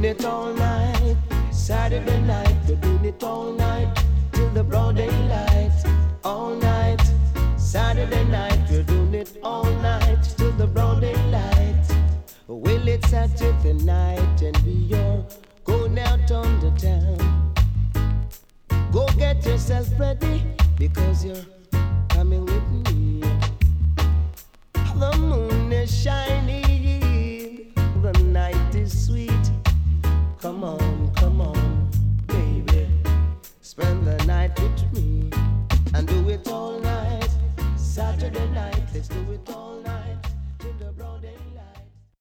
it all night. Saturday night, we're doing it all night till the broad daylight. All night. Saturday night, we're doing it all night till the broad daylight. Well, it's Saturday night.